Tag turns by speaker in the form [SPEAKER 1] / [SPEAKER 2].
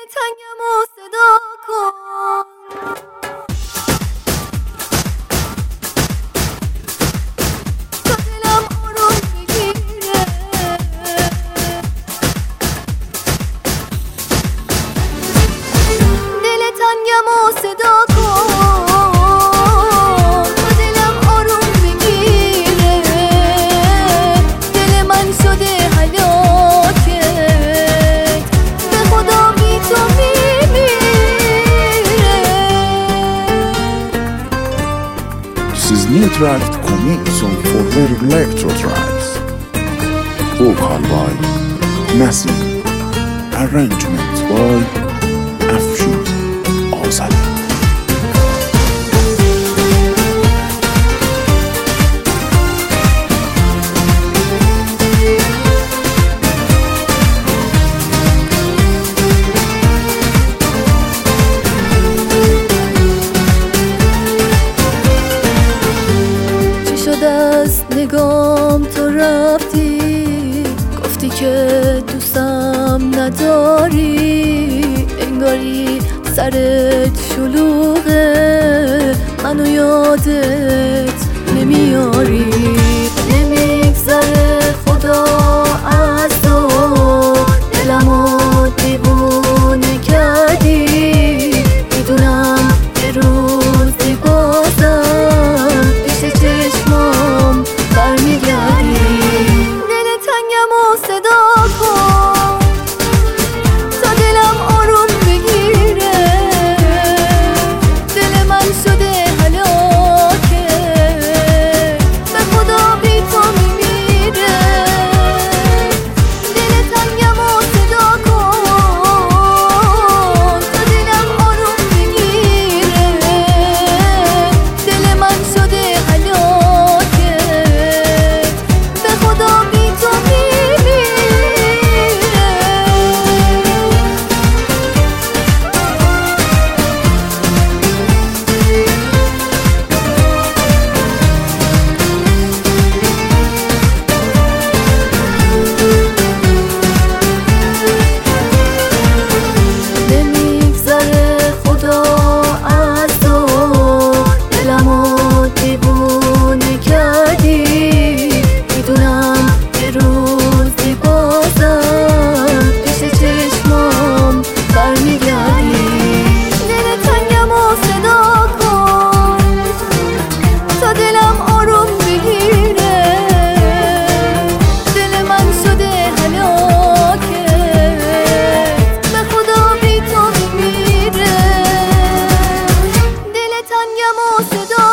[SPEAKER 1] تنگم و صدا کن. تا دلم آروم بگیره. دل تنگم و صدا کن. تا دلم آروم بگیره. دل من شده هلاکت. به خدا بی تو
[SPEAKER 2] This is new track coming soon for very electro tracks. Vocal by Nassim. Arrangement by Afshin Azali.
[SPEAKER 1] از نگام تو رفتی، گفتی که دوستم نداری. انگاری سرت شلوغه، منو یادت نمیاری. نمیگذره خدا از تو، دلمو دیوونه کردی. میدونم یه روزی بازم پیش چشمام برمیگردی. دل تنگم و صدا کن. تا دلم آروم بگیره. دل من شده هلاکت. به خدا بی تو میمیره. دل تنگم و صدا کن. تا دلم آروم بگیره. دل من شده هلاکت. به خدا بی تو میمیره. نمیگذره خدا از تو، دلمو دیوونه کردی. میدونم یه روزی بازم پیش چشمام برمیگردی. دل تنگم و صدا کن. تا دلم آروم بگیره. دل من شده هلاکت. به خدا بی تو میمیره. دل تنگم و صدا